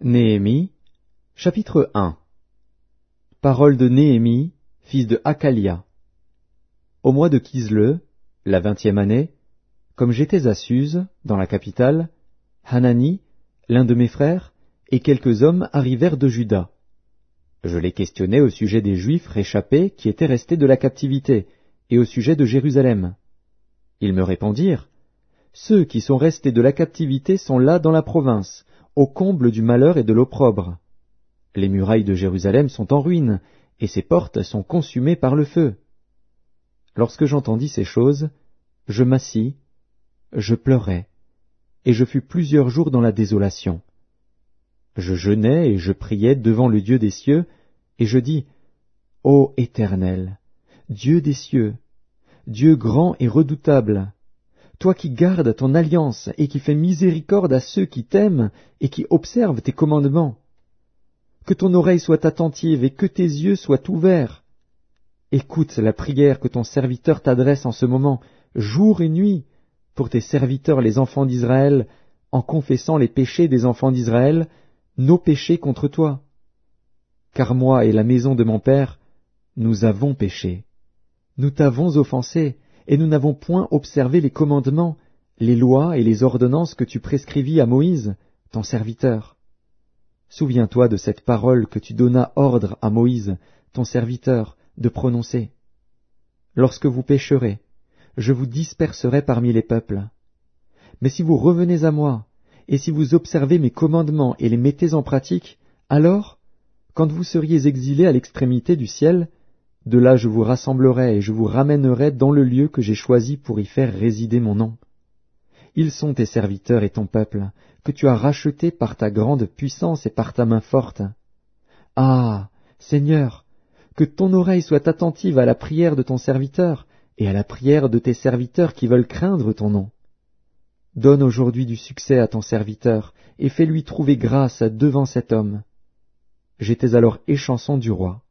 Néhémie, chapitre 1. Parole de Néhémie, fils de Hakalia. Au mois de Kisle, la 20e année, comme j'étais à Suse, dans la capitale, Hanani, l'un de mes frères, et quelques hommes arrivèrent de Juda. Je les questionnai au sujet des Juifs réchappés qui étaient restés de la captivité, et au sujet de Jérusalem. Ils me répondirent, « Ceux qui sont restés de la captivité sont là dans la province, au comble du malheur et de l'opprobre. Les murailles de Jérusalem sont en ruine, et ses portes sont consumées par le feu. » Lorsque j'entendis ces choses, je m'assis, je pleurai, et je fus plusieurs jours dans la désolation. Je jeûnai et je priai devant le Dieu des cieux, et je dis, « Ô Éternel, Dieu des cieux, Dieu grand et redoutable, toi qui gardes ton alliance et qui fais miséricorde à ceux qui t'aiment et qui observent tes commandements, que ton oreille soit attentive et que tes yeux soient ouverts. Écoute la prière que ton serviteur t'adresse en ce moment, jour et nuit, pour tes serviteurs les enfants d'Israël, en confessant les péchés des enfants d'Israël, nos péchés contre toi. Car moi et la maison de mon père, nous avons péché. Nous t'avons offensé, et nous n'avons point observé les commandements, les lois et les ordonnances que tu prescrivis à Moïse, ton serviteur. Souviens-toi de cette parole que tu donnas ordre à Moïse, ton serviteur, de prononcer. Lorsque vous pécherez, je vous disperserai parmi les peuples. Mais si vous revenez à moi, et si vous observez mes commandements et les mettez en pratique, alors, quand vous seriez exilés à l'extrémité du ciel, de là je vous rassemblerai et je vous ramènerai dans le lieu que j'ai choisi pour y faire résider mon nom. Ils sont tes serviteurs et ton peuple, que tu as rachetés par ta grande puissance et par ta main forte. Ah, Seigneur, que ton oreille soit attentive à la prière de ton serviteur et à la prière de tes serviteurs qui veulent craindre ton nom. Donne aujourd'hui du succès à ton serviteur et fais-lui trouver grâce devant cet homme. J'étais alors échanson du roi.